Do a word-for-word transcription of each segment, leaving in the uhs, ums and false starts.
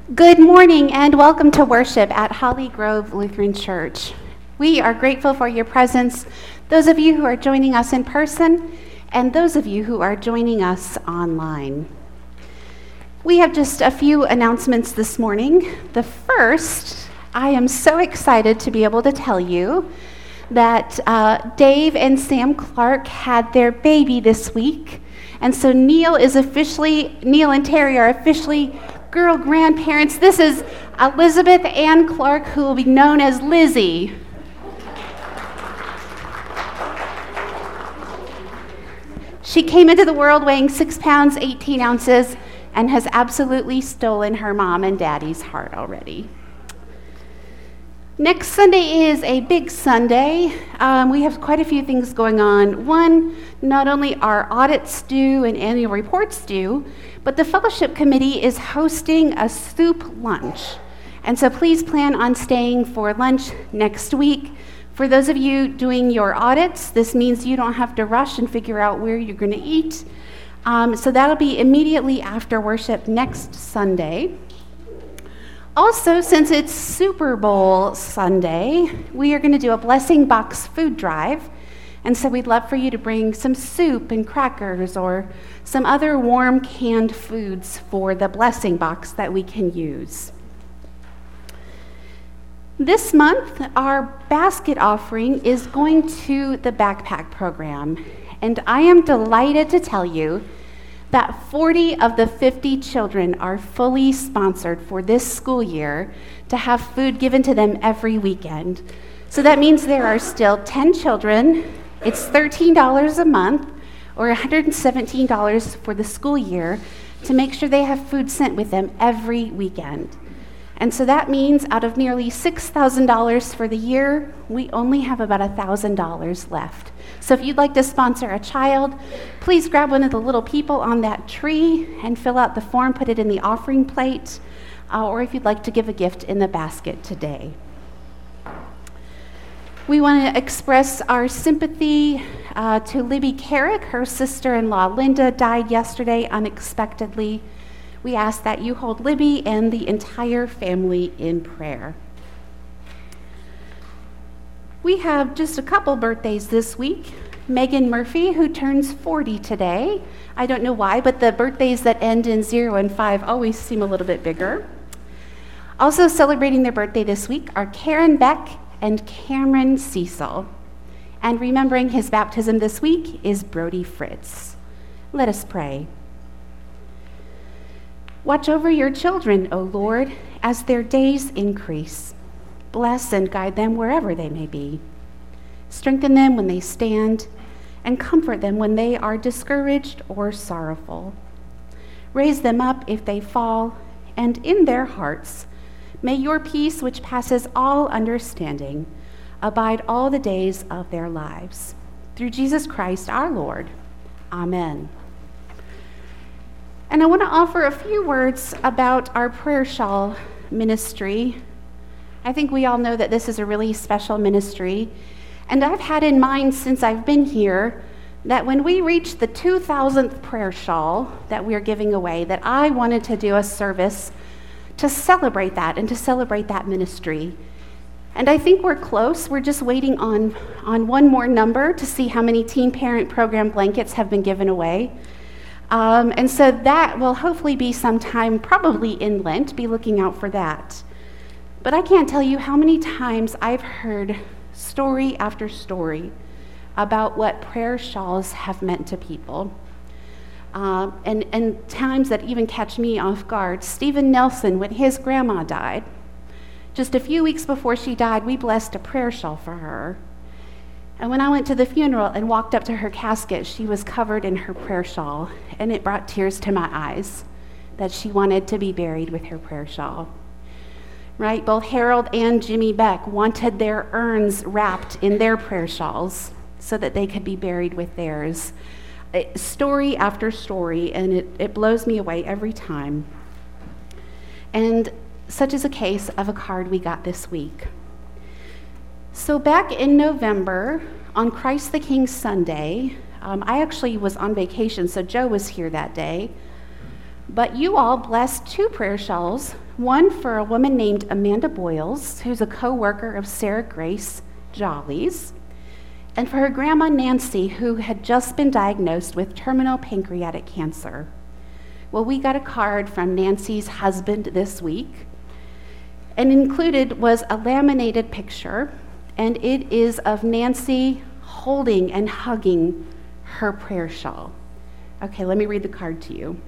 Good morning and welcome to worship at Holly Grove Lutheran Church. We are grateful for your presence, those of you who are joining us in person and those of you who are joining us online. We have just a few announcements this morning. The first, I am so excited to be able to tell you that uh, Dave and Sam Clark had their baby this week. And so Neil is officially, Neil and Terry are officially girl grandparents. This is Elizabeth Ann Clark, who will be known as Lizzie. She came into the world weighing six pounds, eighteen ounces, and has absolutely stolen her mom and daddy's heart already. Next Sunday is a big Sunday. Um, we have quite a few things going on. One, not only are audits due and annual reports due, but the fellowship committee is hosting a soup lunch. And so please plan on staying for lunch next week. For those of you doing your audits, this means you don't have to rush and figure out where you're going to eat. Um, so that'll be immediately after worship next Sunday. Also, since it's Super Bowl Sunday, we are going to do a Blessing Box food drive. And so we'd love for you to bring some soup and crackers or some other warm canned foods for the Blessing Box that we can use. This month, our basket offering is going to the backpack program. And I am delighted to tell you that forty of the fifty children are fully sponsored for this school year to have food given to them every weekend. So that means there are still ten children. It's thirteen dollars a month, or one hundred seventeen dollars for the school year, to make sure they have food sent with them every weekend. And so that means out of nearly six thousand dollars for the year, we only have about one thousand dollars left. So if you'd like to sponsor a child, please grab one of the little people on that tree and fill out the form, put it in the offering plate, uh, or if you'd like to give a gift in the basket today. We want to express our sympathy uh, to Libby Carrick. Her sister-in-law Linda died yesterday unexpectedly. We ask that you hold Libby and the entire family in prayer. We have just a couple birthdays this week. Megan Murphy, who turns forty today. I don't know why, but the birthdays that end in zero and five always seem a little bit bigger. Also celebrating their birthday this week are Karen Beck and Cameron Cecil. And remembering his baptism this week is Brody Fritz. Let us pray. Watch over your children, O Lord, as their days increase. Bless and guide them wherever they may be. Strengthen them when they stand, and comfort them when they are discouraged or sorrowful. Raise them up if they fall, and in their hearts, may your peace, which passes all understanding, abide all the days of their lives. Through Jesus Christ our Lord. Amen. And I want to offer a few words about our prayer shawl ministry. I think we all know that this is a really special ministry. And I've had in mind since I've been here that when we reach the two thousandth prayer shawl that we're giving away, that I wanted to do a service to celebrate that and to celebrate that ministry. And I think we're close. We're just waiting on, on one more number to see how many teen parent program blankets have been given away. Um, and so that will hopefully be sometime, probably in Lent. Be looking out for that. But I can't tell you how many times I've heard story after story about what prayer shawls have meant to people. Uh, and, and times that even catch me off guard. Stephen Nelson, when his grandma died, just a few weeks before she died, we blessed a prayer shawl for her. And when I went to the funeral and walked up to her casket, she was covered in her prayer shawl, and it brought tears to my eyes that she wanted to be buried with her prayer shawl. Right? Both Harold and Jimmy Beck wanted their urns wrapped in their prayer shawls so that they could be buried with theirs. It, story after story, and it, it blows me away every time. And such is a case of a card we got this week. So back in November, on Christ the King Sunday, um, I actually was on vacation, so Joe was here that day. But you all blessed two prayer shawls, one for a woman named Amanda Boyles, who's a co-worker of Sarah Grace Jolly's, and for her grandma Nancy, who had just been diagnosed with terminal pancreatic cancer. Well, we got a card from Nancy's husband this week, and included was a laminated picture, and it is of Nancy holding and hugging her prayer shawl. Okay, let me read the card to you.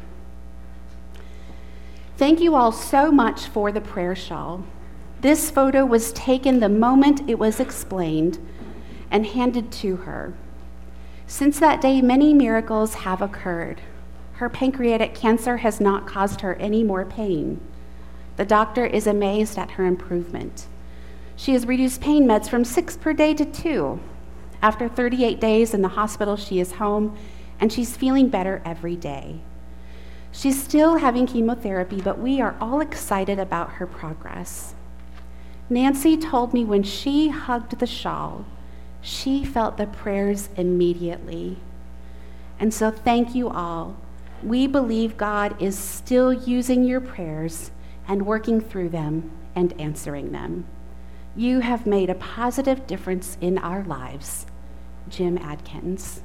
Thank you all so much for the prayer shawl. This photo was taken the moment it was explained and handed to her. Since that day, many miracles have occurred. Her pancreatic cancer has not caused her any more pain. The doctor is amazed at her improvement. She has reduced pain meds from six per day to two. After thirty-eight days in the hospital, she is home, and she's feeling better every day. She's still having chemotherapy, but we are all excited about her progress. Nancy told me when she hugged the shawl, she felt the prayers immediately. And so thank you all. We believe God is still using your prayers and working through them and answering them. You have made a positive difference in our lives. Jim Adkins.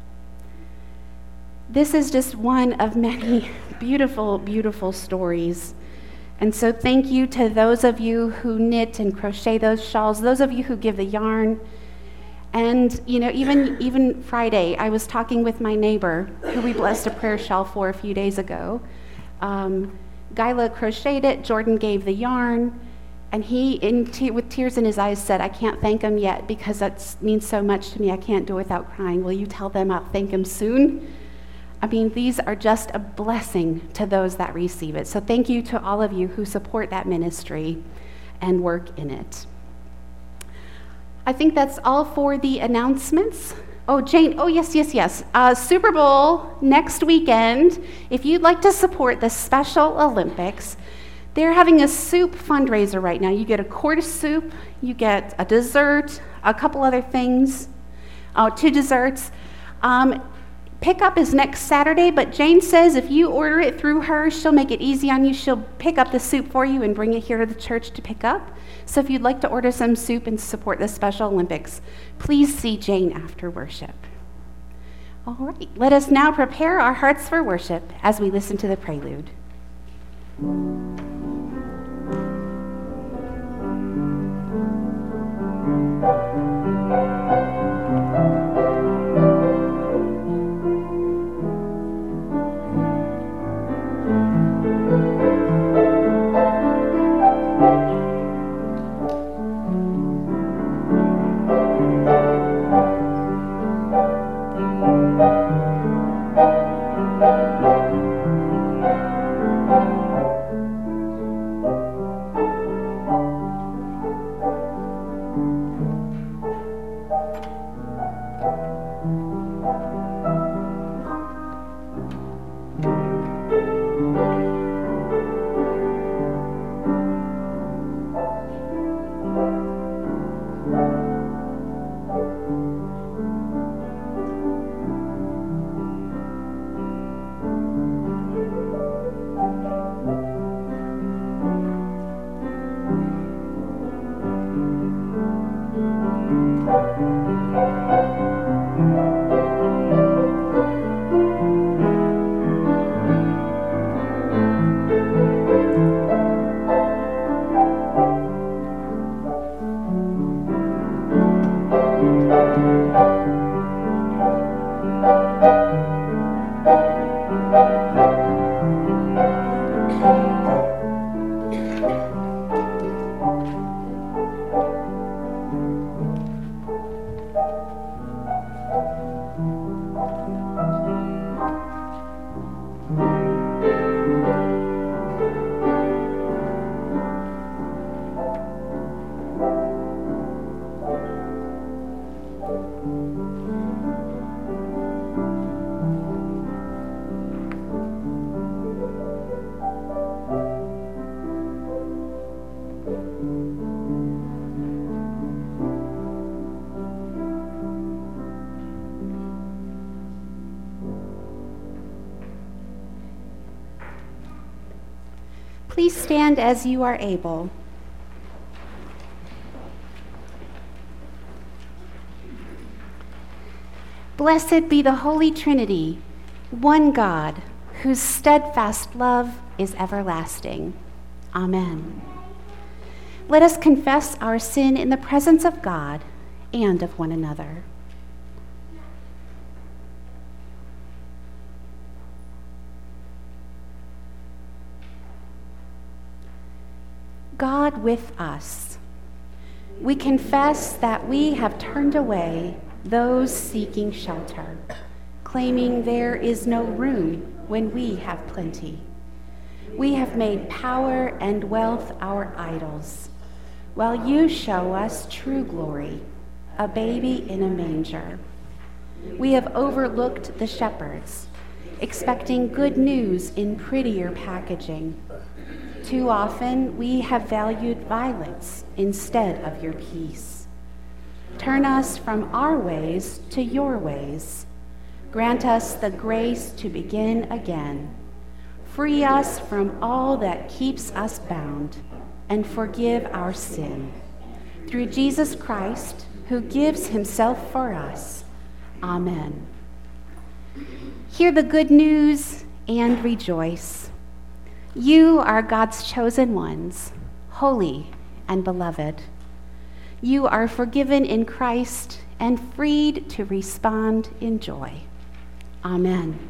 This is just one of many beautiful, beautiful stories. And so thank you to those of you who knit and crochet those shawls, those of you who give the yarn. And, you know, even, even Friday, I was talking with my neighbor, who we blessed a prayer shawl for a few days ago. Um, Gyla crocheted it, Jordan gave the yarn, and he, in te- with tears in his eyes, said, I can't thank him yet because that means so much to me. I can't do it without crying. Will you tell them I'll thank him soon? I mean, these are just a blessing to those that receive it. So thank you to all of you who support that ministry and work in it. I think that's all for the announcements. Oh, Jane, oh, yes, yes, yes. Uh, Super Bowl next weekend. If you'd like to support the Special Olympics, they're having a soup fundraiser right now. You get a quart of soup, you get a dessert, a couple other things, oh, two desserts. Um, Pickup is next Saturday, but Jane says if you order it through her, she'll make it easy on you. She'll pick up the soup for you and bring it here to the church to pick up. So if you'd like to order some soup and support the Special Olympics, please see Jane after worship. All right, let us now prepare our hearts for worship as we listen to the prelude. Please stand as you are able. Blessed be the Holy Trinity, one God, whose steadfast love is everlasting. Amen. Let us confess our sin in the presence of God and of one another. God with us, we confess that we have turned away those seeking shelter, claiming there is no room when we have plenty. We have made power and wealth our idols, while you show us true glory, a baby in a manger. We have overlooked the shepherds, expecting good news in prettier packaging. Too often, we have valued violence instead of your peace. Turn us from our ways to your ways. Grant us the grace to begin again. Free us from all that keeps us bound, and forgive our sin. Through Jesus Christ, who gives himself for us. Amen. Hear the good news and rejoice. You are God's chosen ones, holy and beloved. You are forgiven in Christ and freed to respond in joy. Amen.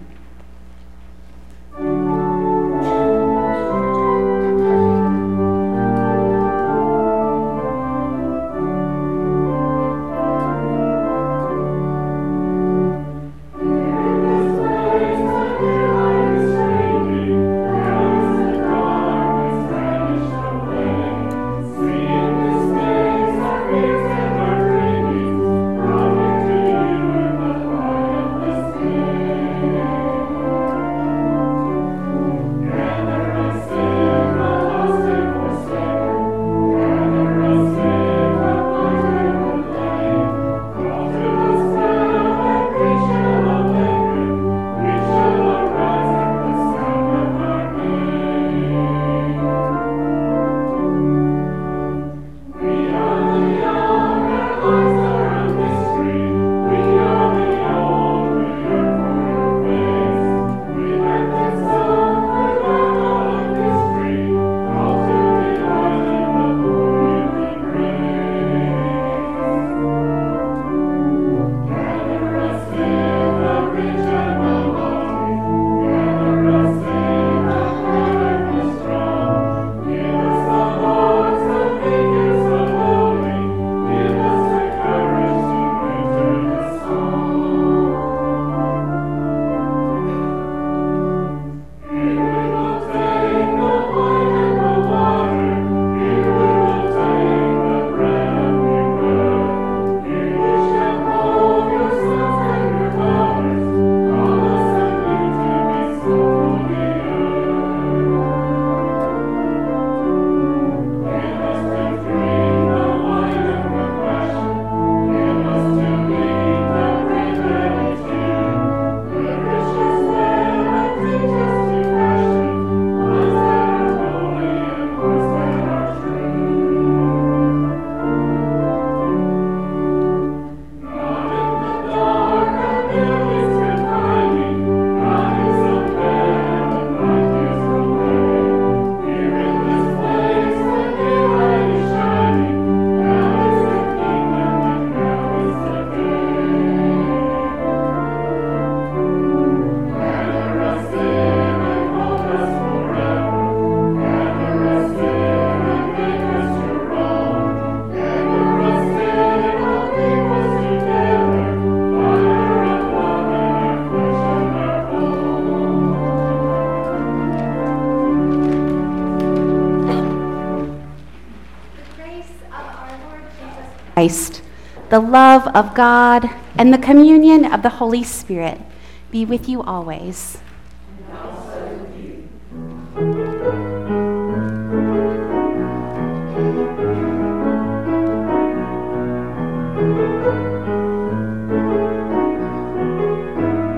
Christ, the love of God, and the communion of the Holy Spirit be with you always. And also with you.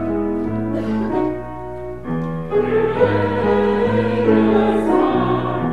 Praise the Lord.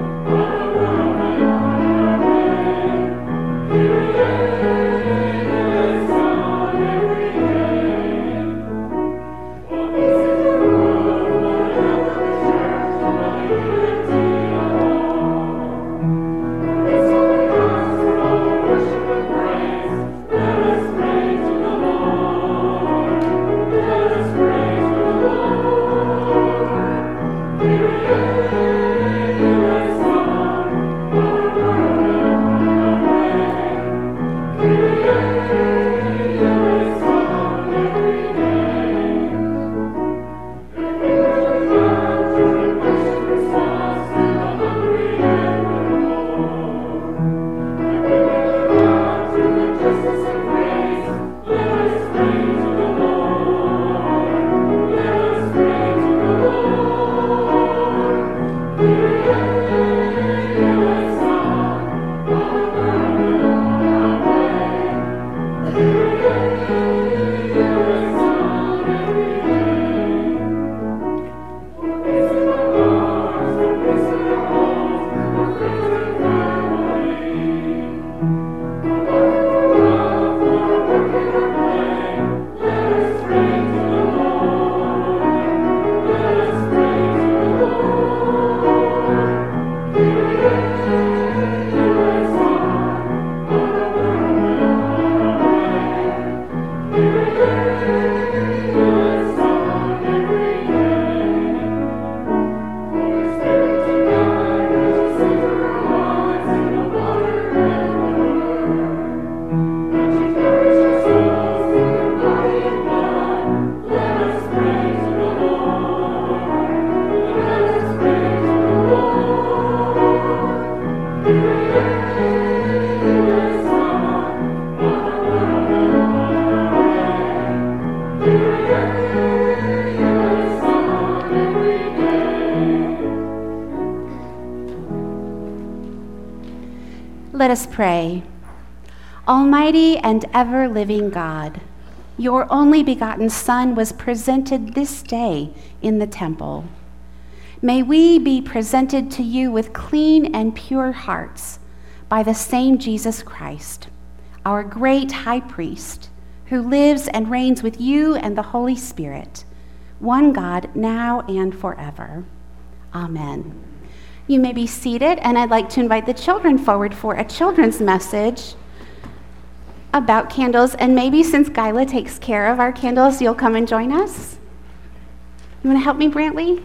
Let us pray. Almighty and ever-living God, your only begotten Son was presented this day in the temple. May we be presented to you with clean and pure hearts by the same Jesus Christ, our great high priest, who lives and reigns with you and the Holy Spirit, one God, now and forever. Amen. You may be seated, and I'd like to invite the children forward for a children's message about candles. And maybe since Gyla takes care of our candles, you'll come and join us. You want to help me, Brantley?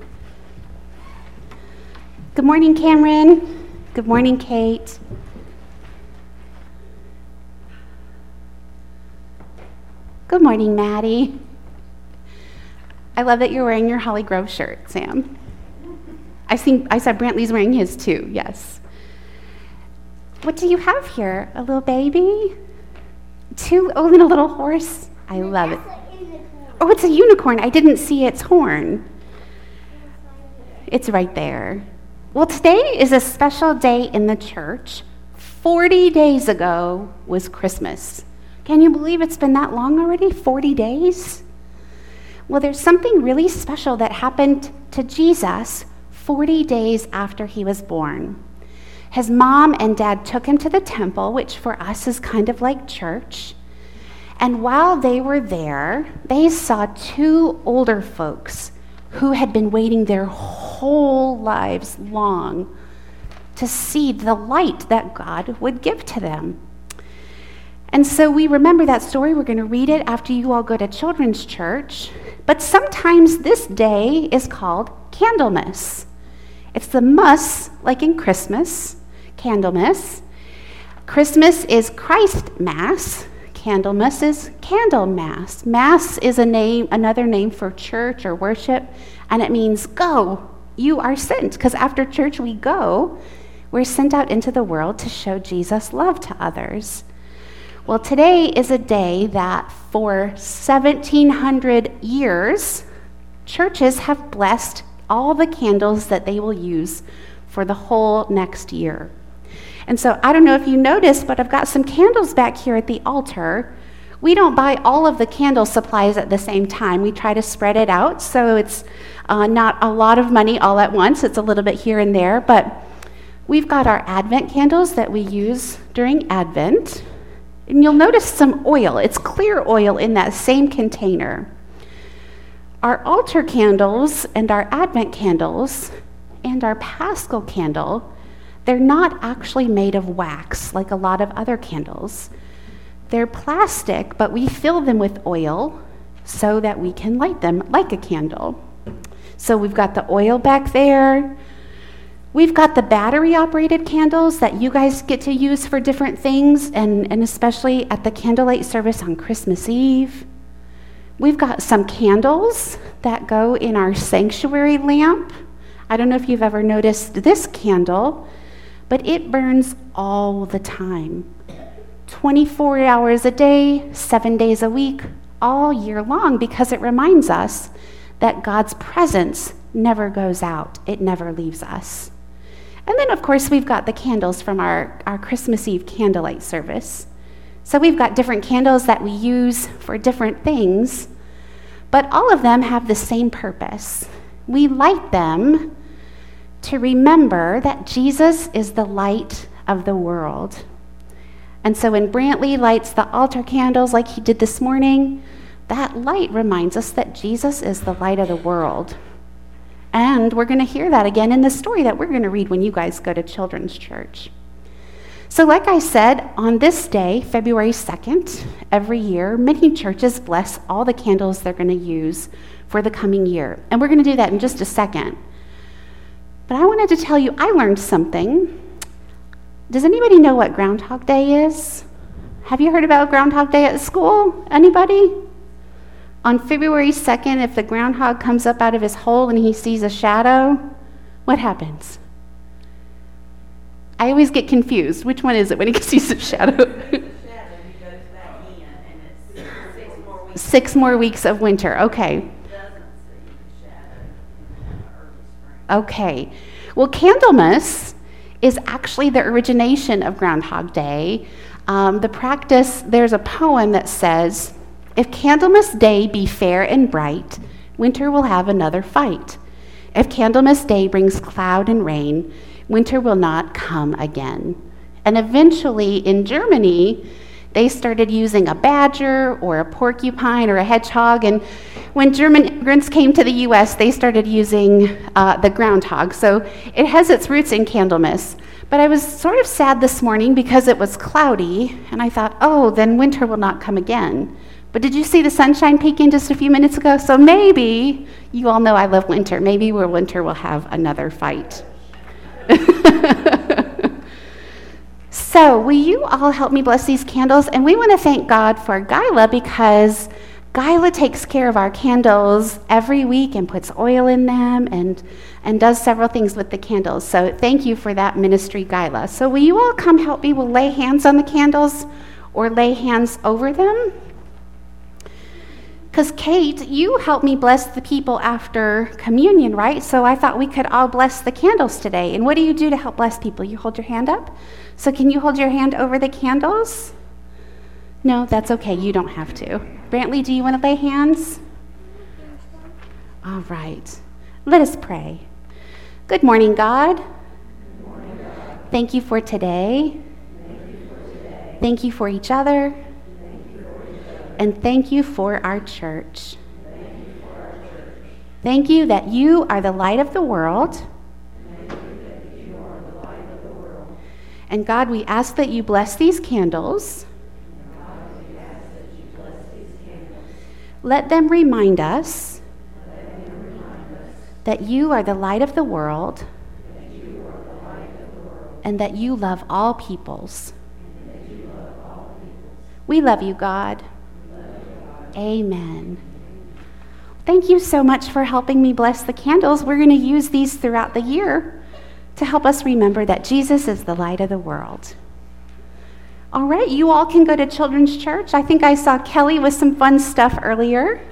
Good morning, Cameron. Good morning, Kate. Good morning, Maddie. I love that you're wearing your Holly Grove shirt, Sam. I think I said Brantley's wearing his too, yes. What do you have here? A little baby? Two, oh, and a little horse? I love it. Oh, it's a unicorn. I didn't see its horn. It's right there. Well, today is a special day in the church. forty days ago was Christmas. Can you believe it's been that long already? forty days? Well, there's something really special that happened to Jesus forty days after he was born. His mom and dad took him to the temple, which for us is kind of like church. And while they were there, they saw two older folks who had been waiting their whole lives long to see the light that God would give to them. And so we remember that story. We're going to read it after you all go to children's church. But sometimes this day is called Candlemas. It's the muss, like in Christmas, Candlemas. Christmas is Christ Mass. Candlemas is Candle Mass. Mass is a name, another name for church or worship, and it means go. You are sent, because after church we go. We're sent out into the world to show Jesus' love to others. Well, today is a day that for seventeen hundred years, churches have blessed all the candles that they will use for the whole next year. And so I don't know if you noticed, but I've got some candles back here at the altar. We don't buy all of the candle supplies at the same time. We try to spread it out, so it's uh, not a lot of money all at once. It's a little bit here and there, but we've got our Advent candles that we use during Advent. And you'll notice some oil. It's clear oil in that same container. Our altar candles and our Advent candles and our Paschal candle, they're not actually made of wax like a lot of other candles. They're plastic, but we fill them with oil so that we can light them like a candle. So we've got the oil back there. We've got the battery-operated candles that you guys get to use for different things, and, and especially at the candlelight service on Christmas Eve. We've got some candles that go in our sanctuary lamp. I don't know if you've ever noticed this candle, but it burns all the time. twenty-four hours a day, seven days a week, all year long, because it reminds us that God's presence never goes out. It never leaves us. And then, of course, we've got the candles from our, our Christmas Eve candlelight service. So we've got different candles that we use for different things, but all of them have the same purpose. We light them to remember that Jesus is the light of the world. And so when Brantley lights the altar candles like he did this morning, that light reminds us that Jesus is the light of the world. And we're going to hear that again in the story that we're going to read when you guys go to children's church. So like I said, on this day, February second, every year, many churches bless all the candles they're going to use for the coming year. And we're going to do that in just a second. But I wanted to tell you, I learned something. Does anybody know what Groundhog Day is? Have you heard about Groundhog Day at school? Anybody? On February second, if the groundhog comes up out of his hole and he sees a shadow, what happens? I always get confused. Which one is it when he sees a shadow? Six more weeks of winter. Okay. Okay. Well, Candlemas is actually the origination of Groundhog Day. Um, the practice, there's a poem that says, "If Candlemas Day be fair and bright, winter will have another fight. If Candlemas Day brings cloud and rain, winter will not come again." And eventually in Germany, they started using a badger or a porcupine or a hedgehog. And when German immigrants came to the U S, they started using uh, the groundhog. So it has its roots in Candlemas. But I was sort of sad this morning because it was cloudy, and I thought, oh, then winter will not come again. But did you see the sunshine peeking just a few minutes ago? So maybe, you all know I love winter, maybe where winter will have another fight. So will you all help me bless these candles? And we want to thank God for Gyla, because Gyla takes care of our candles every week and puts oil in them and, and does several things with the candles. So thank you for that ministry, Gyla. So will you all come help me? We'll lay hands on the candles or lay hands over them. Because Kate, you helped me bless the people after communion, right? So I thought we could all bless the candles today. And what do you do to help bless people? You hold your hand up? So can you hold your hand over the candles? No, that's okay. You don't have to. Brantley, do you want to lay hands? All right. Let us pray. Good morning, God. Good morning, God. Thank you for today. Thank you for today. Thank you for each other. Thank you for each other. And thank you for our church. Thank you for our church. Thank you that you are the light of the world. Thank you that you are the light of the world. And God, we ask that you bless these candles. God, we ask that you bless these candles. Let them remind us, Let them remind us that you are the light of the world, that you are the light of the world, and that you love all peoples. and that you love all people. We love you, God. We love you, God. Amen. Thank you so much for helping me bless the candles. We're going to use these throughout the year to help us remember that Jesus is the light of the world. All right, you all can go to Children's Church. I think I saw Kelly with some fun stuff earlier.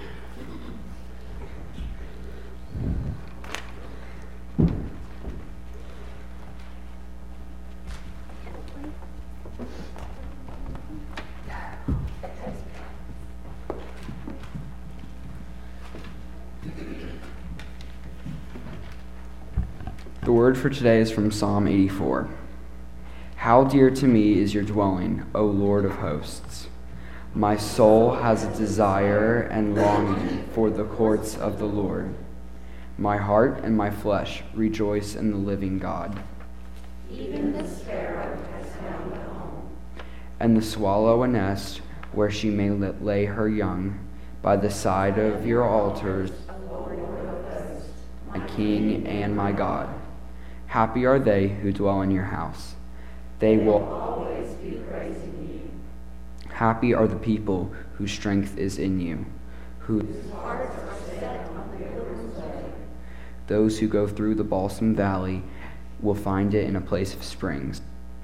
The word for today is from Psalm eighty-four. How dear to me is your dwelling, O Lord of hosts. My soul has a desire and longing for the courts of the Lord. My heart and my flesh rejoice in the living God. Even the sparrow has found a home, And the swallow a nest where she may lay her young, by the side of your altars, Lord of hosts, my King and my God. Happy are they who dwell in your house. They will always be praising you. Happy are the people whose strength is in you, who Hearts are set on the Lord's way. those who go through the balsam valley will find it in a place of springs.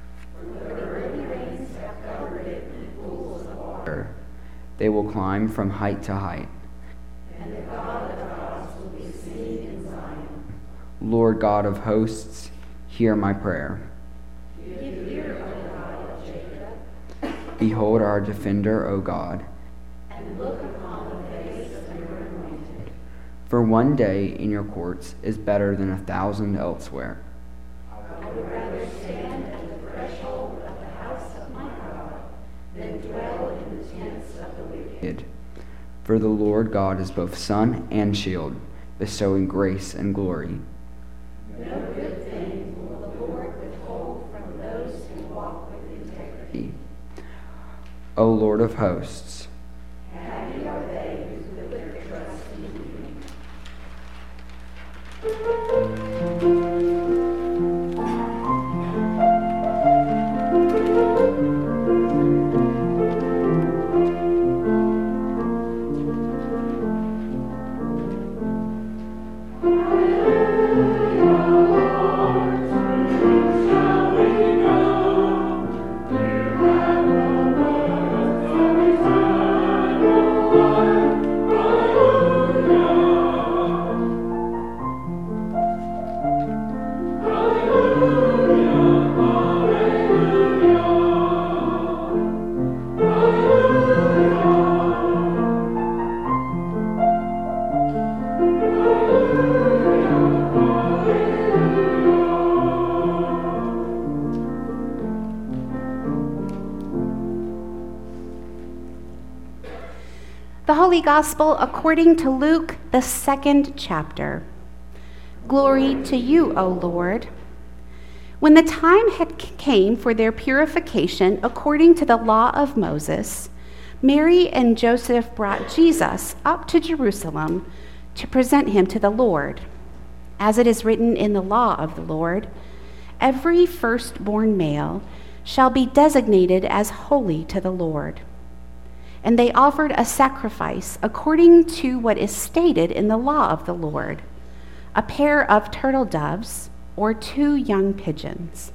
They will climb from height to height. And the God of gods will be seen in Zion. Lord God of hosts, hear my prayer. Give ear, O God of Jacob, Behold our defender, O God. and look upon the face of your anointed. For one day in your courts is better than a thousand elsewhere. I would rather stand at the threshold of the house of my God than dwell in the tents of the wicked. For the Lord God is both sun and shield, bestowing grace and glory. No good thing will the Lord withhold from those who walk with integrity. O Lord of hosts, Happy are they who put their trust in you. Shall we go? You have no word of return. Holy Gospel according to Luke, the second chapter. Glory to you, O Lord. When the time had came for their purification according to the law of Moses, Mary and Joseph brought Jesus up to Jerusalem to present him to the Lord. As it is written in the law of the Lord, every firstborn male shall be designated as holy to the Lord. And they offered a sacrifice according to what is stated in the law of the Lord, a pair of turtle doves or two young pigeons.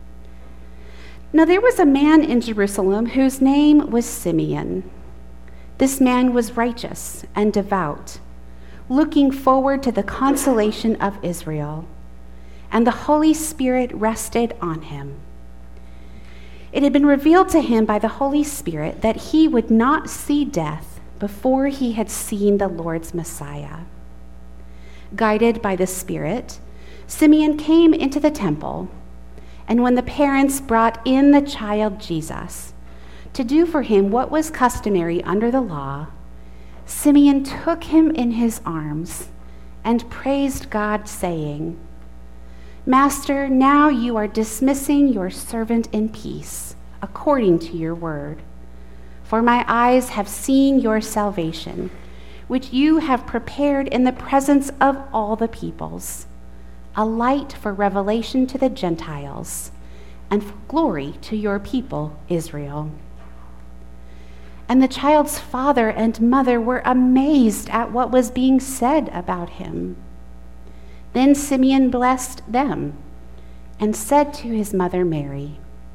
Now there was a man in Jerusalem whose name was Simeon. This man was righteous and devout, looking forward to the consolation of Israel, and the Holy Spirit rested on him. It had been revealed to him by the Holy Spirit that he would not see death before he had seen the Lord's Messiah. Guided by the Spirit, Simeon came into the temple, and when the parents brought in the child Jesus to do for him what was customary under the law, Simeon took him in his arms and praised God, saying, Master, now you are dismissing your servant in peace, according to your word. For my eyes have seen your salvation, which you have prepared in the presence of all the peoples, a light for revelation to the Gentiles, and for glory to your people, Israel. And the child's father and mother were amazed at what was being said about him. Then Simeon blessed them and said to his mother Mary,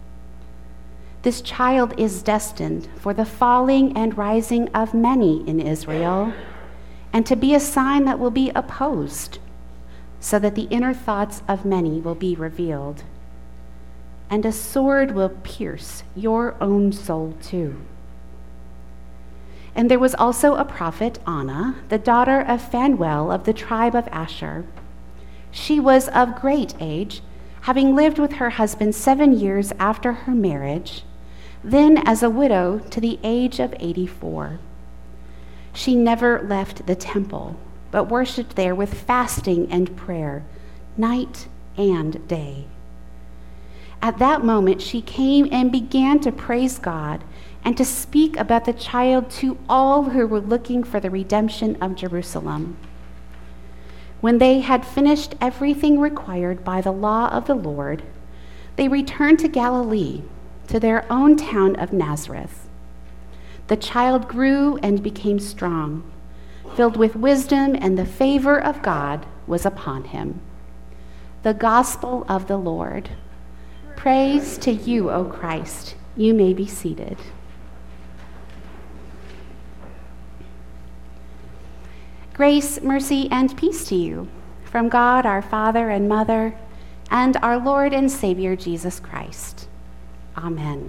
This child is destined for the falling and rising of many in Israel, and to be a sign that will be opposed, so that the inner thoughts of many will be revealed. And a sword will pierce your own soul too. And there was also a prophet, Anna, the daughter of Phanuel of the tribe of Asher. She was of great age, having lived with her husband seven years after her marriage, then as a widow to the age of eighty-four. She never left the temple, but worshipped there with fasting and prayer, night and day. At that moment she came and began to praise God and to speak about the child to all who were looking for the redemption of Jerusalem. When they had finished everything required by the law of the Lord, they returned to Galilee, to their own town of Nazareth. The child grew and became strong, filled with wisdom, and the favor of God was upon him. The gospel of the Lord. Praise to you, O Christ. You may be seated. Grace, mercy, and peace to you from God, our Father and Mother, and our Lord and Savior, Jesus Christ. Amen.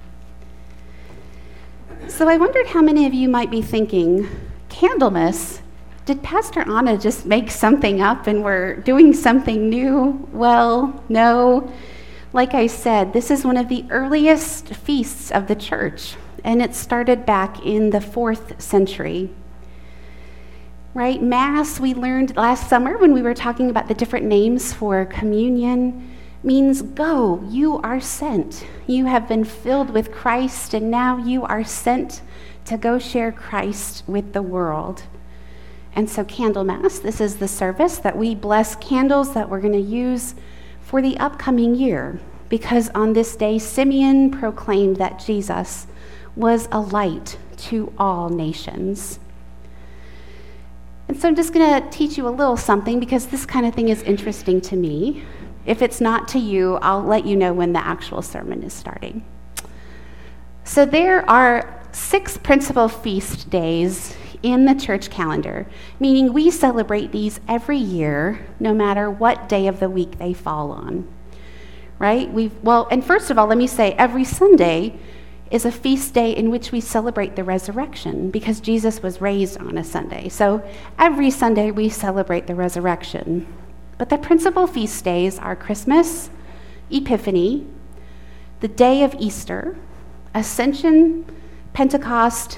So I wondered how many of you might be thinking, Candlemas, did Pastor Anna just make something up and we're doing something new? Well, no. Like I said, this is one of the earliest feasts of the church, and it started back in the fourth century. Right? Mass, we learned last summer when we were talking about the different names for communion, means go, you are sent. You have been filled with Christ, and now you are sent to go share Christ with the world. And so Candlemas, this is the service that we bless candles that we're going to use for the upcoming year, because on this day, Simeon proclaimed that Jesus was a light to all nations. And so I'm just going to teach you a little something, because this kind of thing is interesting to me. If it's not to you, I'll let you know when the actual sermon is starting. So there are six principal feast days in the church calendar, meaning we celebrate these every year, no matter what day of the week they fall on, right? We've well, and first of all, let me say, every Sunday is a feast day in which we celebrate the resurrection, because Jesus was raised on a Sunday. So every Sunday we celebrate the resurrection. But the principal feast days are Christmas, Epiphany, the day of Easter, Ascension, Pentecost,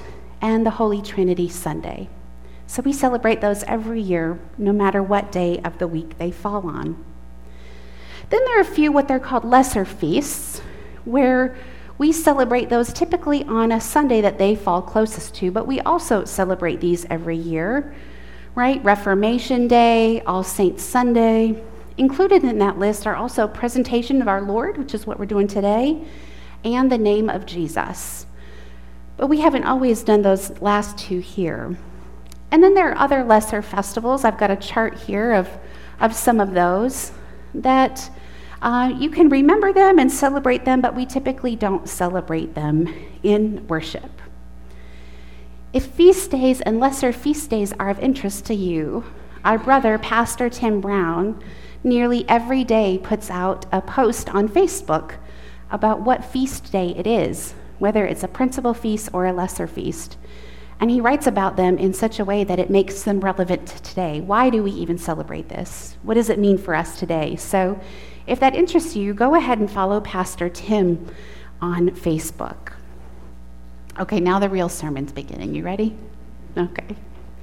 and the Holy Trinity Sunday. So we celebrate those every year, no matter what day of the week they fall on. Then there are a few what they're called lesser feasts, where we celebrate those typically on a Sunday that they fall closest to, but we also celebrate these every year, right? Reformation Day, All Saints Sunday. Included in that list are also Presentation of our Lord, which is what we're doing today, and the Name of Jesus. But we haven't always done those last two here. And then there are other lesser festivals. I've got a chart here of, of some of those that uh, you can remember them and celebrate them, but we typically don't celebrate them in worship. If feast days and lesser feast days are of interest to you, our brother, Pastor Tim Brown, nearly every day puts out a post on Facebook about what feast day it is, whether it's a principal feast or a lesser feast. And he writes about them in such a way that it makes them relevant to today. Why do we even celebrate this? What does it mean for us today? So if that interests you, go ahead and follow Pastor Tim on Facebook. Okay, now the real sermon's beginning. You ready? Okay.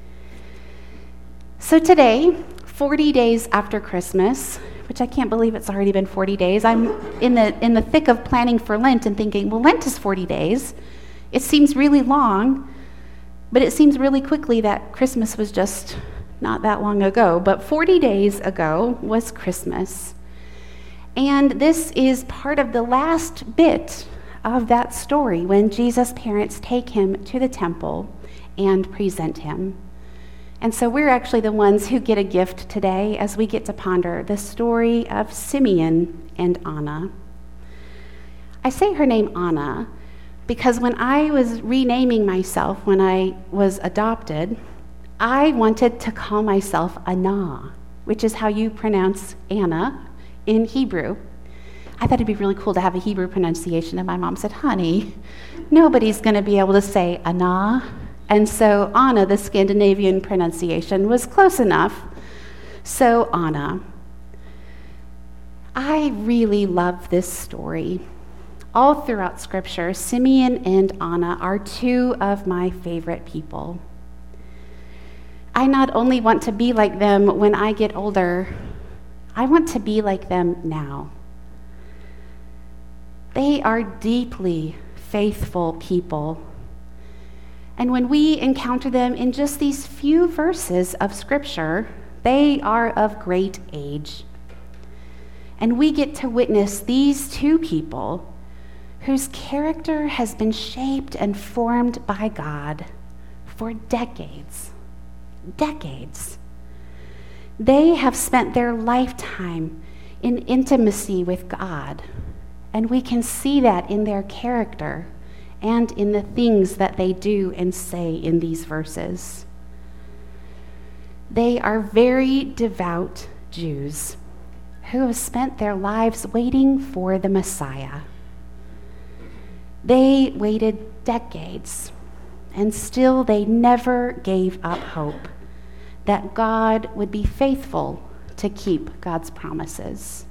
So today, forty days after Christmas, which I can't believe it's already been forty days. I'm in the in the thick of planning for Lent and thinking, well, Lent is forty days. It seems really long, but it seems really quickly that Christmas was just not that long ago. But forty days ago was Christmas. And this is part of the last bit of that story when Jesus' parents take him to the temple and present him. And so we're actually the ones who get a gift today as we get to ponder the story of Simeon and Anna. I say her name Anna because when I was renaming myself when I was adopted, I wanted to call myself Anna, which is how you pronounce Anna in Hebrew. I thought it'd be really cool to have a Hebrew pronunciation, and my mom said, honey, nobody's going to be able to say Anna. And so Anna, the Scandinavian pronunciation, was close enough. So Anna. I really love this story. All throughout Scripture, Simeon and Anna are two of my favorite people. I not only want to be like them when I get older, I want to be like them now. They are deeply faithful people. And when we encounter them in just these few verses of Scripture, they are of great age. And we get to witness these two people whose character has been shaped and formed by God for decades. Decades. They have spent their lifetime in intimacy with God, and we can see that in their character and in the things that they do and say in these verses. They are very devout Jews who have spent their lives waiting for the Messiah. They waited decades, and still they never gave up hope that God would be faithful to keep God's promises.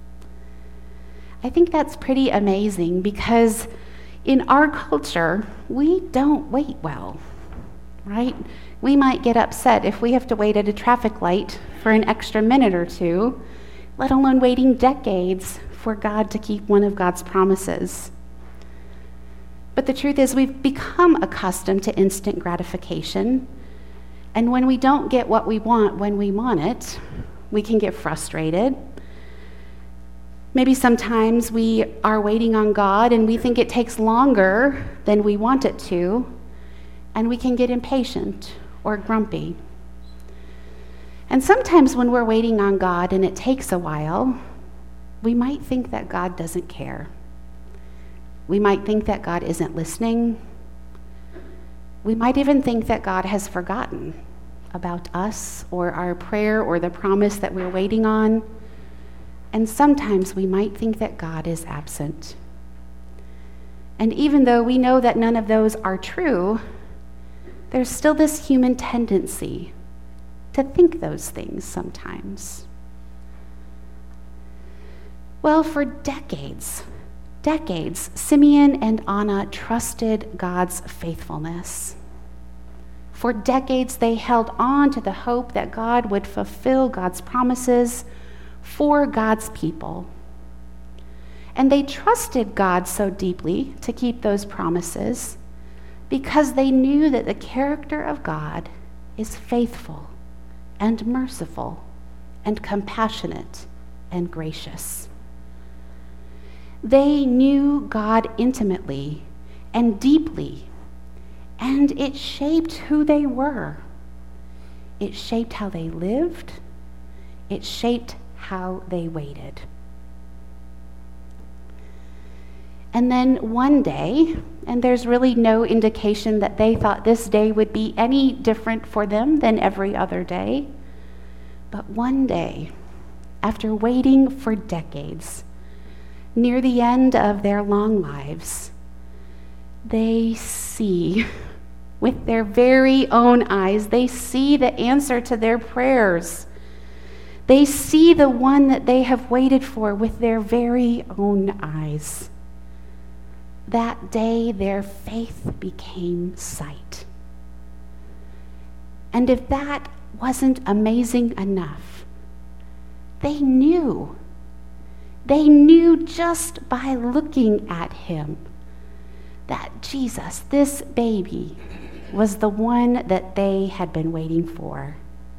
I think that's pretty amazing because in our culture, we don't wait well, right? We might get upset if we have to wait at a traffic light for an extra minute or two, let alone waiting decades for God to keep one of God's promises. But the truth is we've become accustomed to instant gratification, and when we don't get what we want when we want it, we can get frustrated. Maybe sometimes we are waiting on God and we think it takes longer than we want it to, and we can get impatient or grumpy. And sometimes when we're waiting on God and it takes a while, we might think that God doesn't care. We might think that God isn't listening. We might even think that God has forgotten about us or our prayer or the promise that we're waiting on. And sometimes we might think that God is absent. And even though we know that none of those are true, there's still this human tendency to think those things sometimes. Well, for decades, decades, Simeon and Anna trusted God's faithfulness. For decades, they held on to the hope that God would fulfill God's promises for God's people. And they trusted God so deeply to keep those promises because they knew that the character of God is faithful and merciful and compassionate and gracious. They knew God intimately and deeply, and it shaped who they were. It shaped how they lived. It shaped how they waited. And then one day, and there's really no indication that they thought this day would be any different for them than every other day, but one day, after waiting for decades, near the end of their long lives, they see with their very own eyes, they see the answer to their prayers. They see the one that they have waited for with their very own eyes. That day, their faith became sight. And if that wasn't amazing enough, they knew. They knew just by looking at him that Jesus, this baby, was the one that they had been waiting for.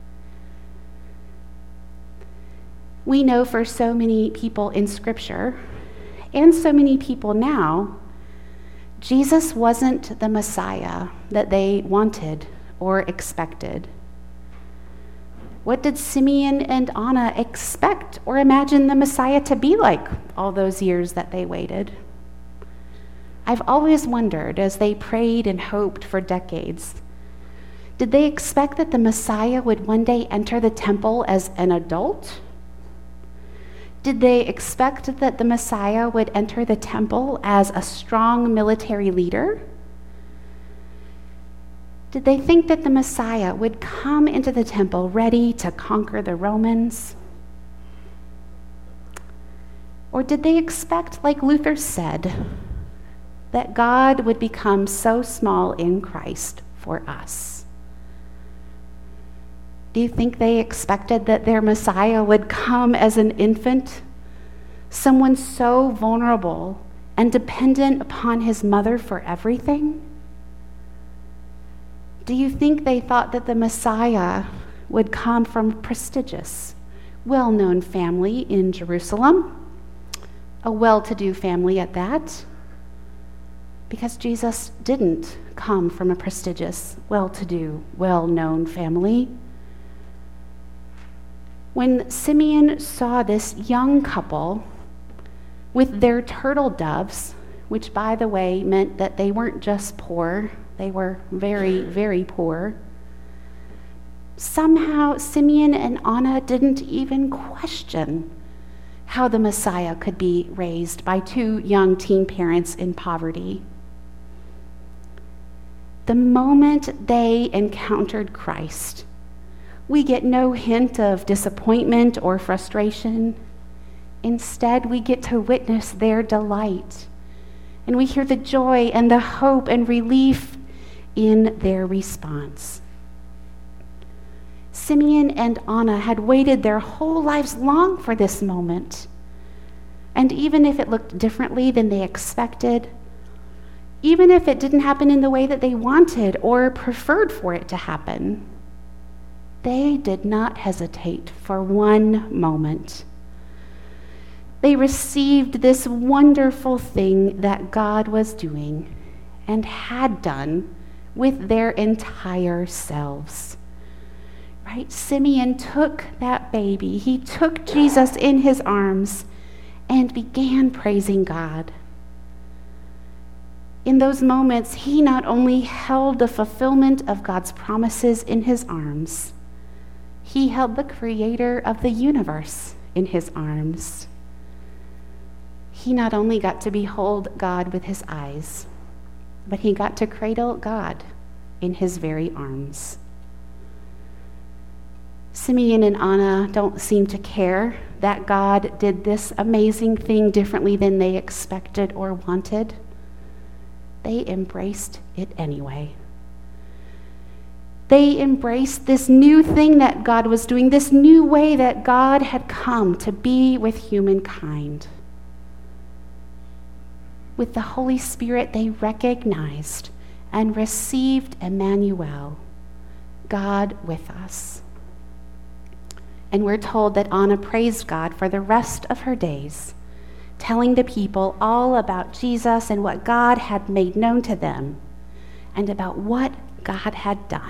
We know for so many people in Scripture, and so many people now, Jesus wasn't the Messiah that they wanted or expected. What did Simeon and Anna expect or imagine the Messiah to be like all those years that they waited? I've always wondered, as they prayed and hoped for decades, did they expect that the Messiah would one day enter the temple as an adult? Did they expect that the Messiah would enter the temple as a strong military leader? Did they think that the Messiah would come into the temple ready to conquer the Romans? Or did they expect, like Luther said, that God would become so small in Christ for us? Do you think they expected that their Messiah would come as an infant, someone so vulnerable and dependent upon his mother for everything? Do you think they thought that the Messiah would come from a prestigious, well-known family in Jerusalem, a well-to-do family at that? Because Jesus didn't come from a prestigious, well-to-do, well-known family. When Simeon saw this young couple with their turtle doves, which, by the way, meant that they weren't just poor, they were very, very poor, somehow Simeon and Anna didn't even question how the Messiah could be raised by two young teen parents in poverty. The moment they encountered Christ, we get no hint of disappointment or frustration. Instead, we get to witness their delight, and we hear the joy and the hope and relief in their response. Simeon and Anna had waited their whole lives long for this moment, and even if it looked differently than they expected, even if it didn't happen in the way that they wanted or preferred for it to happen, they did not hesitate for one moment. They received this wonderful thing that God was doing and had done with their entire selves. Right? Simeon took that baby, he took Jesus in his arms and began praising God. In those moments, he not only held the fulfillment of God's promises in his arms, he held the creator of the universe in his arms. He not only got to behold God with his eyes, but he got to cradle God in his very arms. Simeon and Anna don't seem to care that God did this amazing thing differently than they expected or wanted. They embraced it anyway. They embraced this new thing that God was doing, this new way that God had come to be with humankind. With the Holy Spirit, they recognized and received Emmanuel, God with us. And we're told that Anna praised God for the rest of her days, telling the people all about Jesus and what God had made known to them, and about what God had done.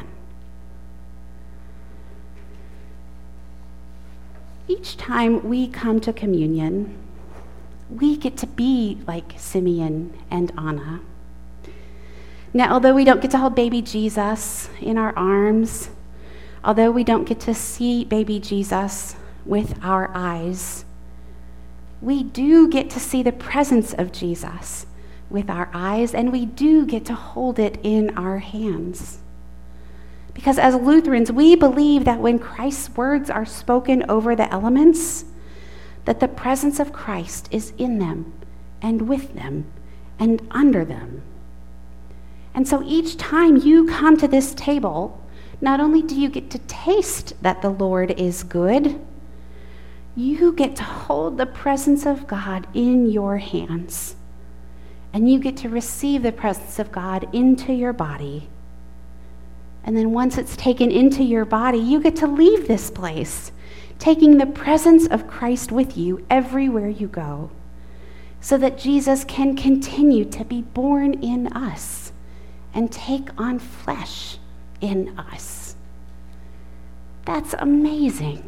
Each time we come to communion, we get to be like Simeon and Anna. Now, although we don't get to hold baby Jesus in our arms, although we don't get to see baby Jesus with our eyes, we do get to see the presence of Jesus with our eyes, and we do get to hold it in our hands. Because as Lutherans, we believe that when Christ's words are spoken over the elements, that the presence of Christ is in them and with them and under them. And so each time you come to this table, not only do you get to taste that the Lord is good, you get to hold the presence of God in your hands. And you get to receive the presence of God into your body. And then once it's taken into your body, you get to leave this place, taking the presence of Christ with you everywhere you go, so that Jesus can continue to be born in us and take on flesh in us. That's amazing.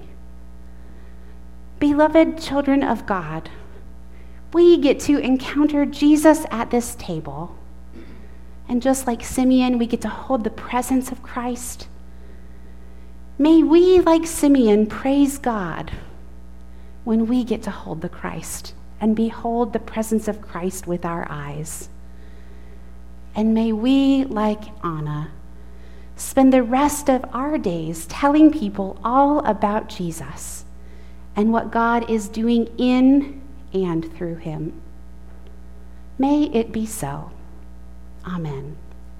Beloved children of God, we get to encounter Jesus at this table. And just like Simeon, we get to hold the presence of Christ. May we, like Simeon, praise God when we get to hold the Christ and behold the presence of Christ with our eyes. And may we, like Anna, spend the rest of our days telling people all about Jesus and what God is doing in and through him. May it be so. Amen.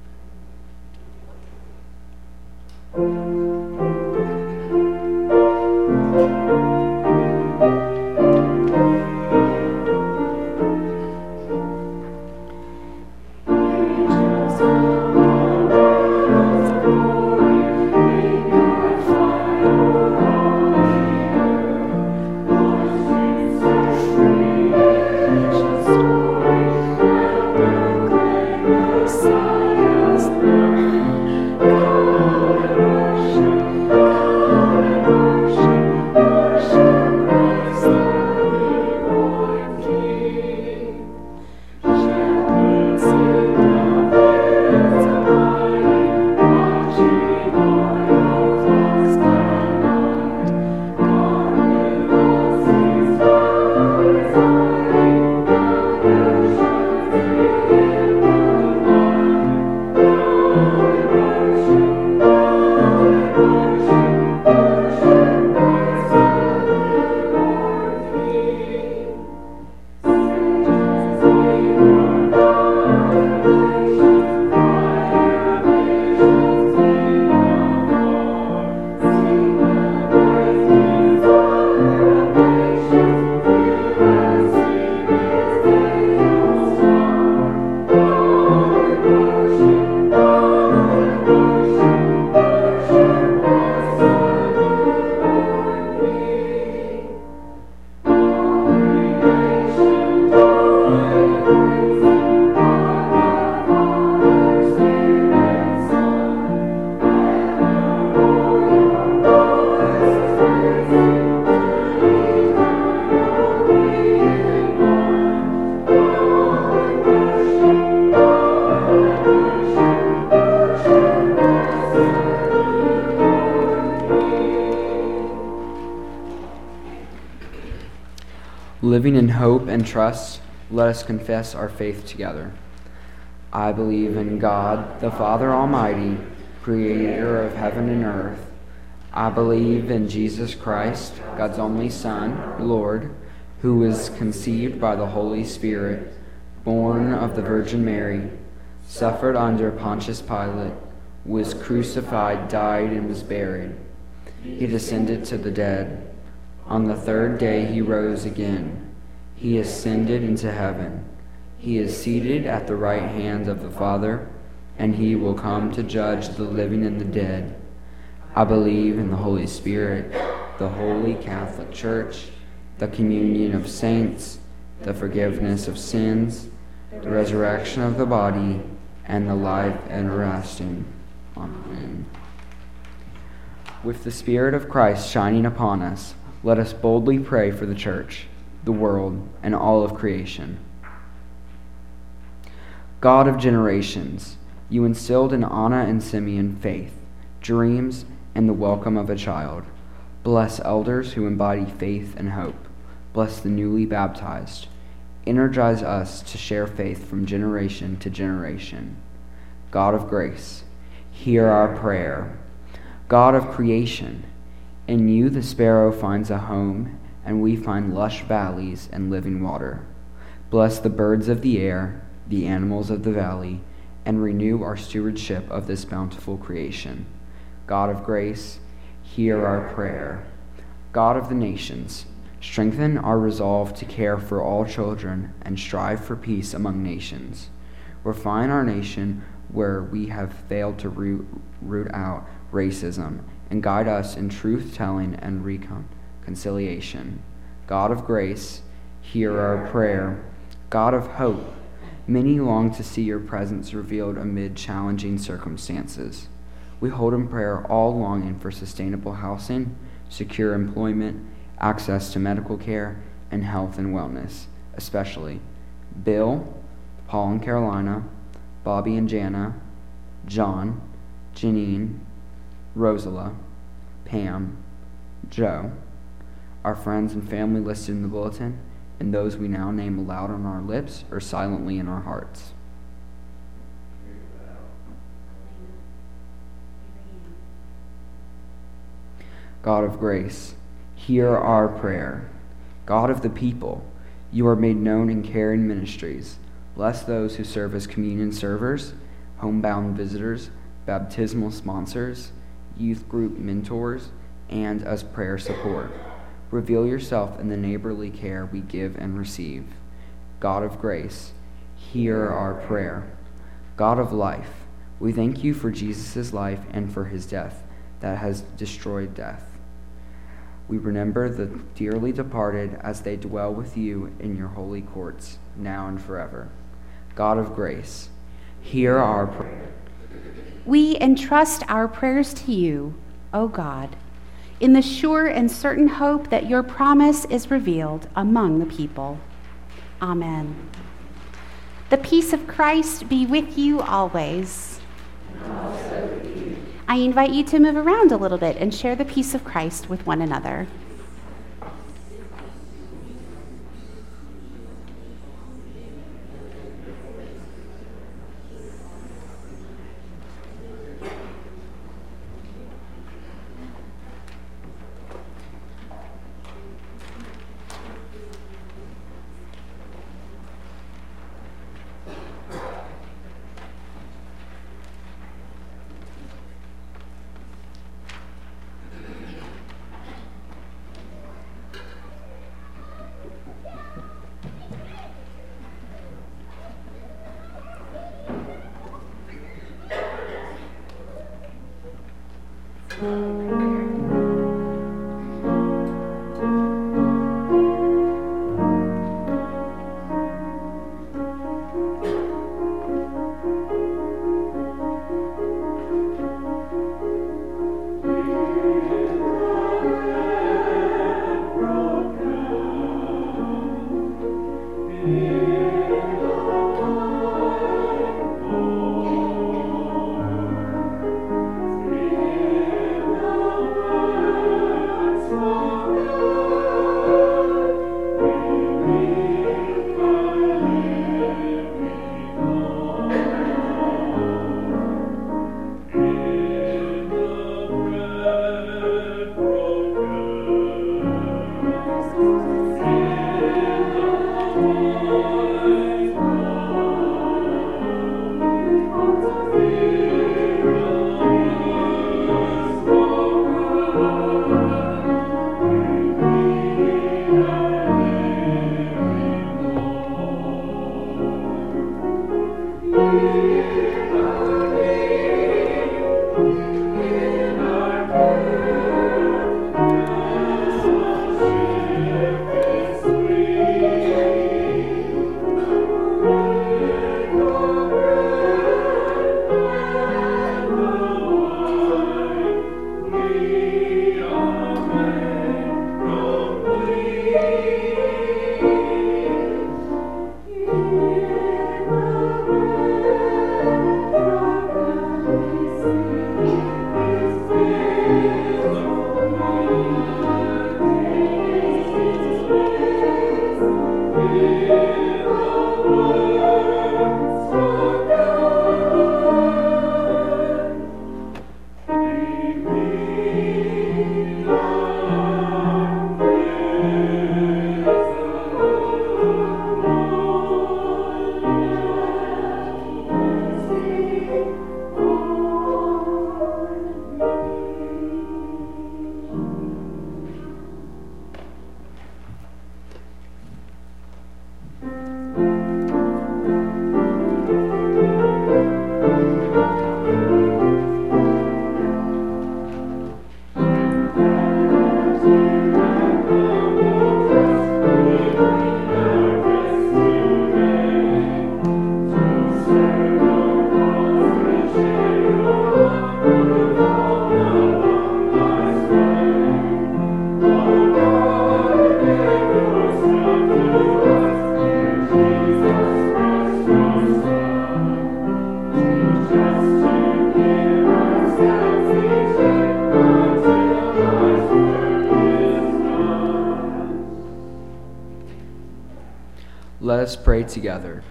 Living in hope and trust, let us confess our faith together. I believe in God, the Father Almighty, creator of heaven and earth. I believe in Jesus Christ, God's only Son, Lord, who was conceived by the Holy Spirit, born of the Virgin Mary, suffered under Pontius Pilate, was crucified, died, and was buried. He descended to the dead. On the third day he rose again. He ascended into heaven. He is seated at the right hand of the Father, and he will come to judge the living and the dead. I believe in the Holy Spirit, the Holy Catholic Church, the communion of saints, the forgiveness of sins, the resurrection of the body, and the life everlasting. Amen. With the Spirit of Christ shining upon us, let us boldly pray for the church, the world, and all of creation. God of generations, you instilled in Anna and Simeon faith, dreams, and the welcome of a child. Bless elders who embody faith and hope. Bless the newly baptized. Energize us to share faith from generation to generation. God of grace, hear our prayer. God of creation, in you the sparrow finds a home, and we find lush valleys and living water. Bless the birds of the air, the animals of the valley, and renew our stewardship of this bountiful creation. God of grace, hear our prayer. God of the nations, strengthen our resolve to care for all children and strive for peace among nations. Refine our nation where we have failed to root, root out racism, and guide us in truth-telling and reconciliation. God of grace, hear our prayer. God of hope, many long to see your presence revealed amid challenging circumstances. We hold in prayer all longing for sustainable housing, secure employment, access to medical care, and health and wellness, especially Bill, Paul and Carolina, Bobby and Jana, John, Janine, Rosala, Pam, Joe, our friends and family listed in the bulletin, and those we now name aloud on our lips or silently in our hearts. God of grace, hear our prayer. God of the people, you are made known in caring ministries. Bless those who serve as communion servers, homebound visitors, baptismal sponsors, youth group mentors, and as prayer support. Reveal yourself in the neighborly care we give and receive. God of grace, hear our prayer. God of life, we thank you for Jesus' life and for his death that has destroyed death. We remember the dearly departed as they dwell with you in your holy courts, now and forever. God of grace, hear our prayer. We entrust our prayers to you, O God, in the sure and certain hope that your promise is revealed among the people. Amen. The peace of Christ be with you always. And also with you. I invite you to move around a little bit and share the peace of Christ with one another. Let us pray together.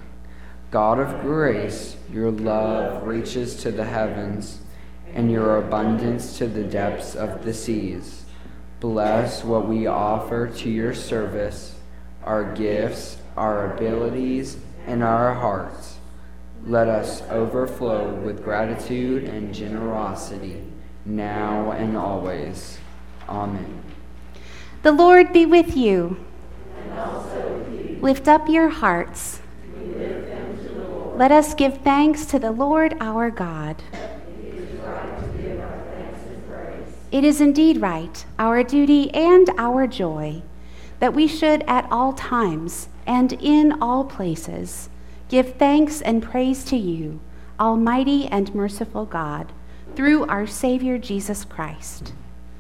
God of grace, your love reaches to the heavens, and your abundance to the depths of the seas. Bless what we offer to your service, our gifts, our abilities, and our hearts. Let us overflow with gratitude and generosity, now and always. Amen. The Lord be with you. And also with you. Lift up your hearts. We lift them to the Lord. Let us give thanks to the Lord our God. It is right to give our thanks and praise. It is indeed right, our duty and our joy, that we should at all times and in all places give thanks and praise to you, Almighty and merciful God, through our Savior Jesus Christ.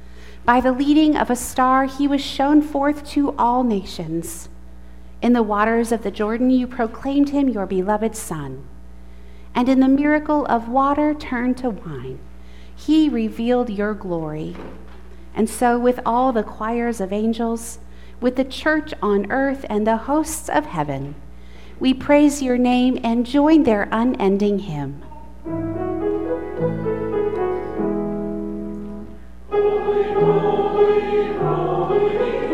By the leading of a star, he was shown forth to all nations. In the waters of the Jordan, you proclaimed him your beloved Son. And in the miracle of water turned to wine, he revealed your glory. And so with all the choirs of angels, with the church on earth and the hosts of heaven, we praise your name and join their unending hymn. Holy, holy, holy,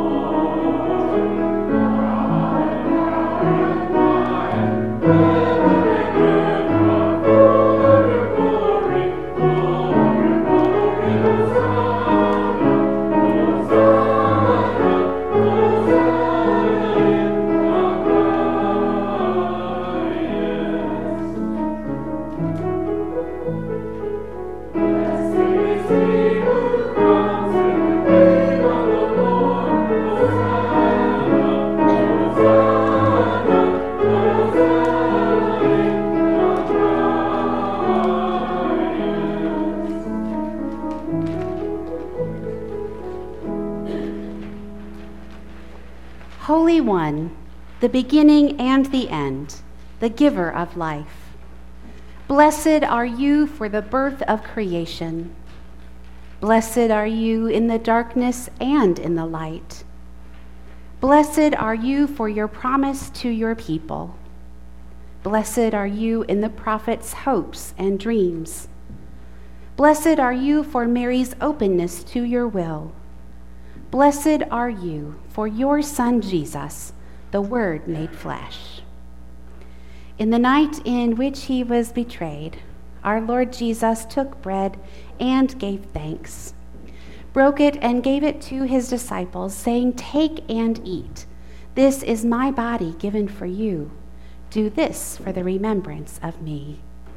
Holy One, the beginning and the end, the giver of life. Blessed are you for the birth of creation. Blessed are you in the darkness and in the light. Blessed are you for your promise to your people. Blessed are you in the prophet's hopes and dreams. Blessed are you for Mary's openness to your will. Blessed are you for your Son Jesus, the Word made flesh. In the night in which he was betrayed, our Lord Jesus took bread and gave thanks, broke it and gave it to his disciples, saying, "Take and eat. This is my body given for you. Do this for the remembrance of me.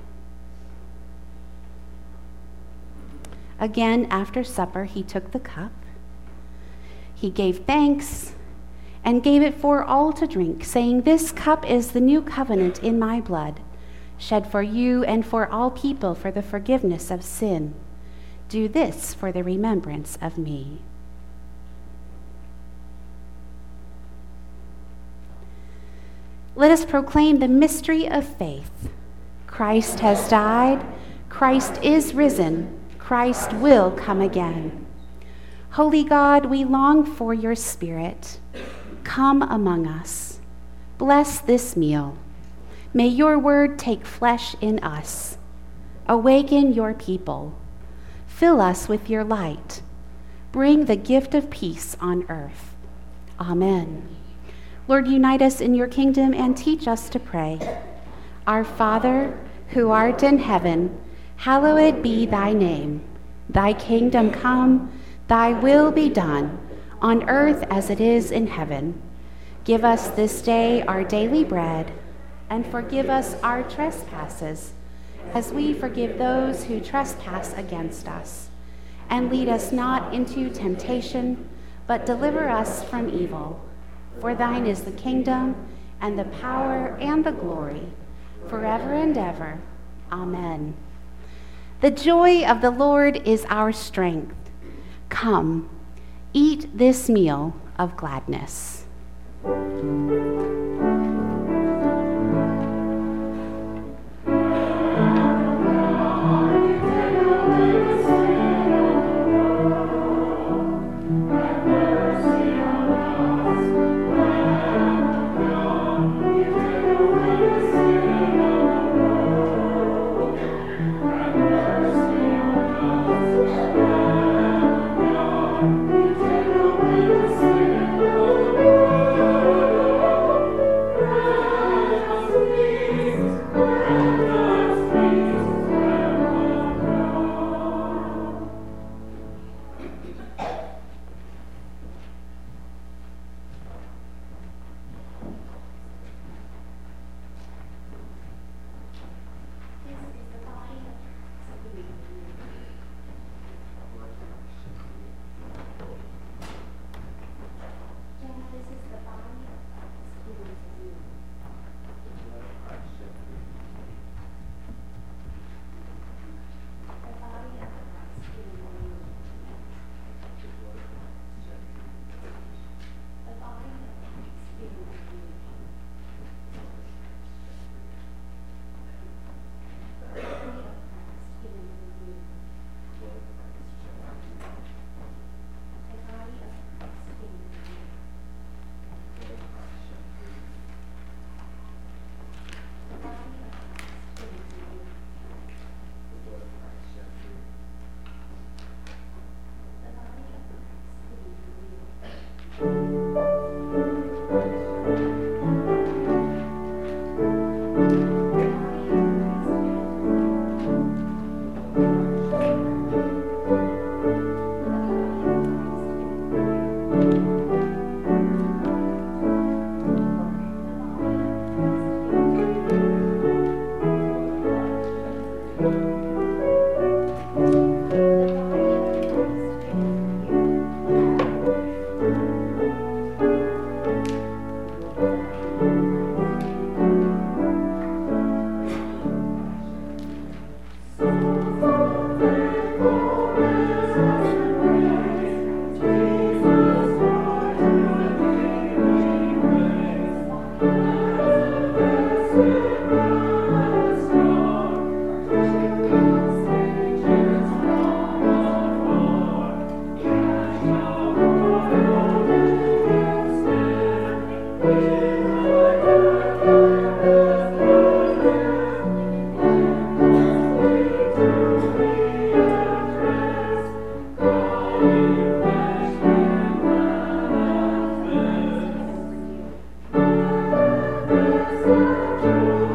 Again, after supper, he took the cup. He gave thanks and gave it for all to drink, saying, "This cup is the new covenant in my blood, shed for you and for all people for the forgiveness of sin. Do this for the remembrance of me." Let us proclaim the mystery of faith. Christ has died. Christ is risen. Christ will come again. Holy God, we long for your Spirit. Come among us. Bless this meal. May your word take flesh in us. Awaken your people. Fill us with your light. Bring the gift of peace on earth. Amen. Lord, unite us in your kingdom and teach us to pray. Our Father, who art in heaven, hallowed be thy name. Thy kingdom come, thy will be done, on earth as it is in heaven. Give us this day our daily bread, and forgive us our trespasses, as we forgive those who trespass against us. And lead us not into temptation, but deliver us from evil. For thine is the kingdom, and the power, and the glory, forever and ever. Amen. The joy of the Lord is our strength. Come, eat this meal of gladness. Thank you.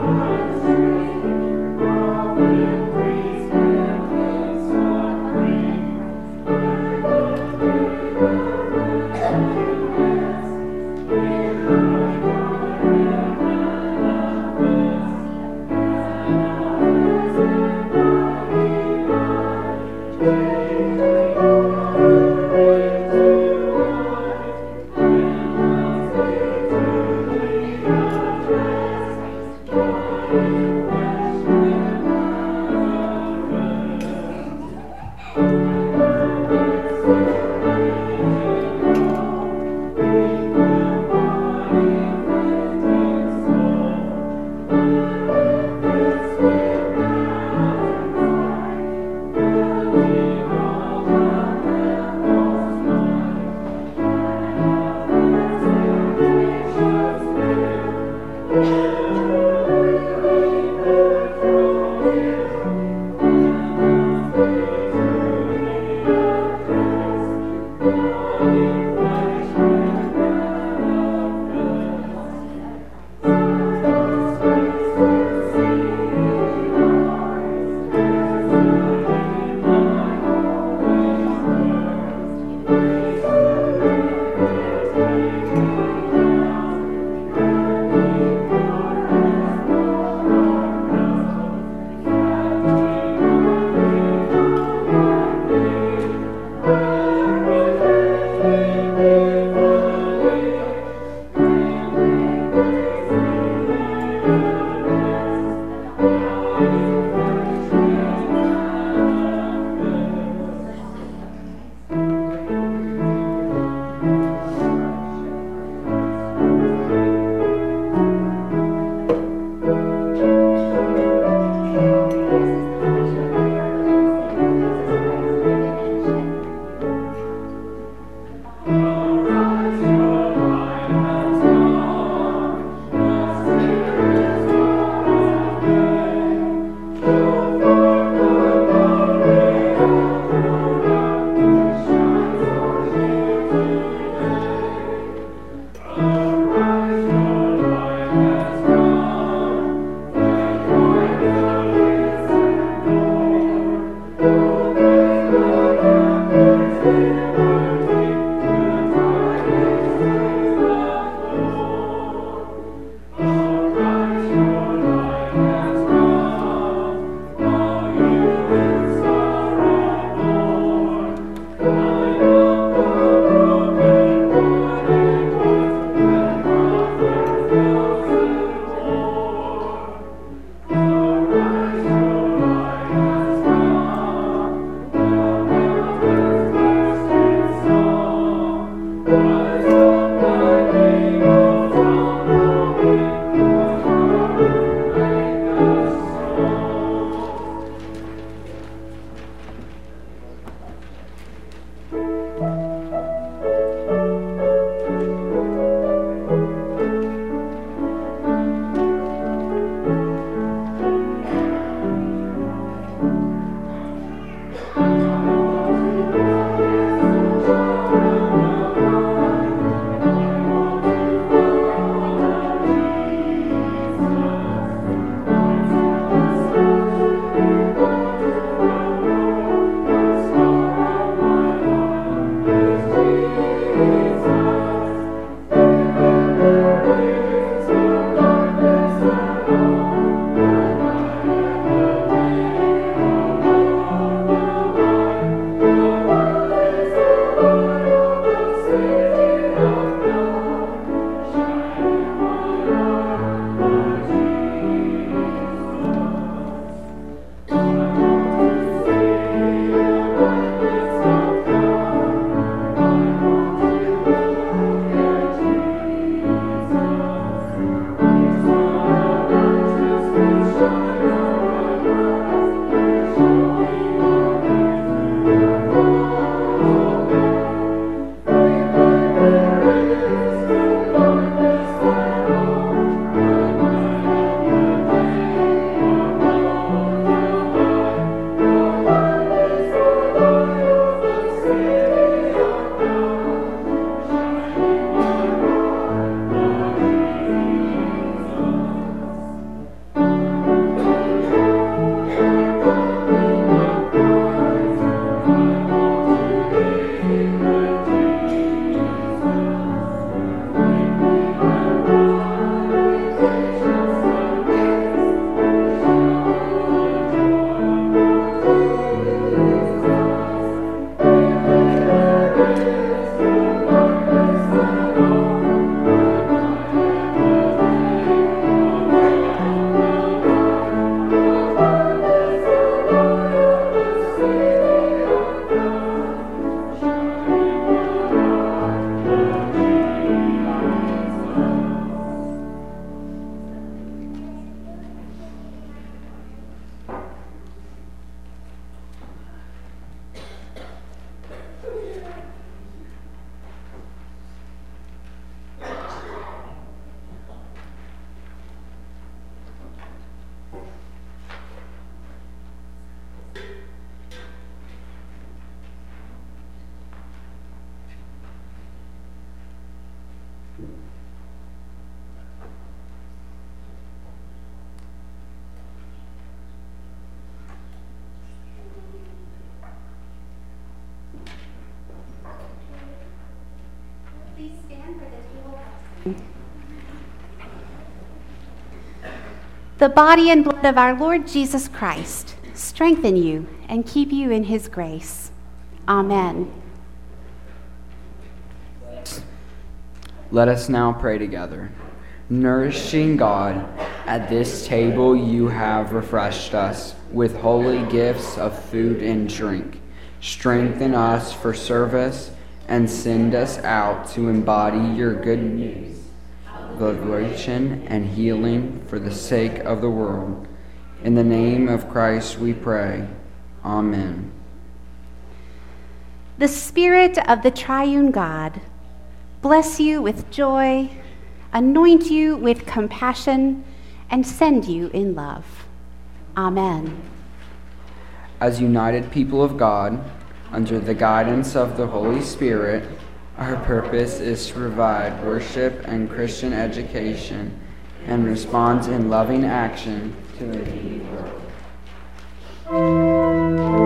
the body and blood of our Lord Jesus Christ strengthen you and keep you in his grace. Amen. Let us now pray together. Nourishing God, at this table you have refreshed us with holy gifts of food and drink. Strengthen us for service and send us out to embody your good news, liberation and healing for the sake of the world. In the name of Christ we pray. Amen. The Spirit of the triune God bless you with joy, anoint you with compassion, and send you in love. Amen. As united people of God, under the guidance of the Holy Spirit, our purpose is to provide worship and Christian education and respond in loving action to a needy world.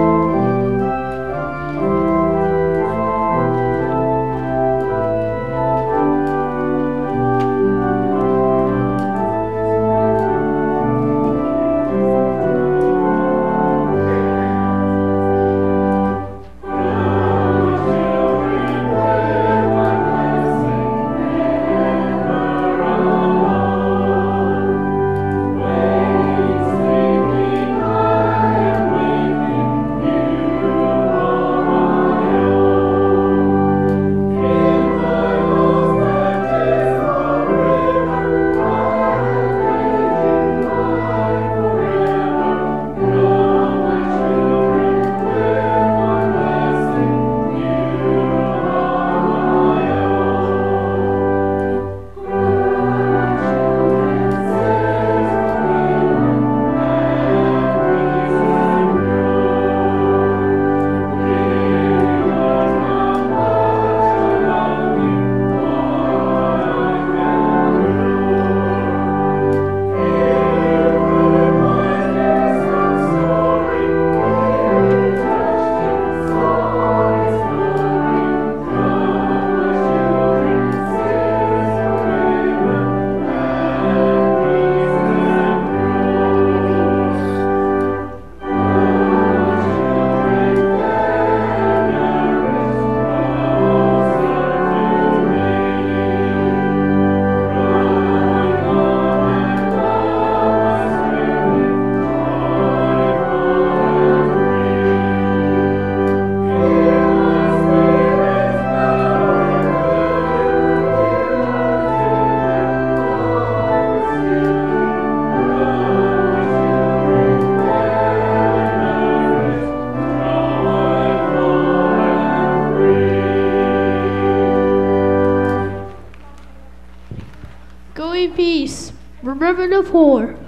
Go in peace. Remember the poor.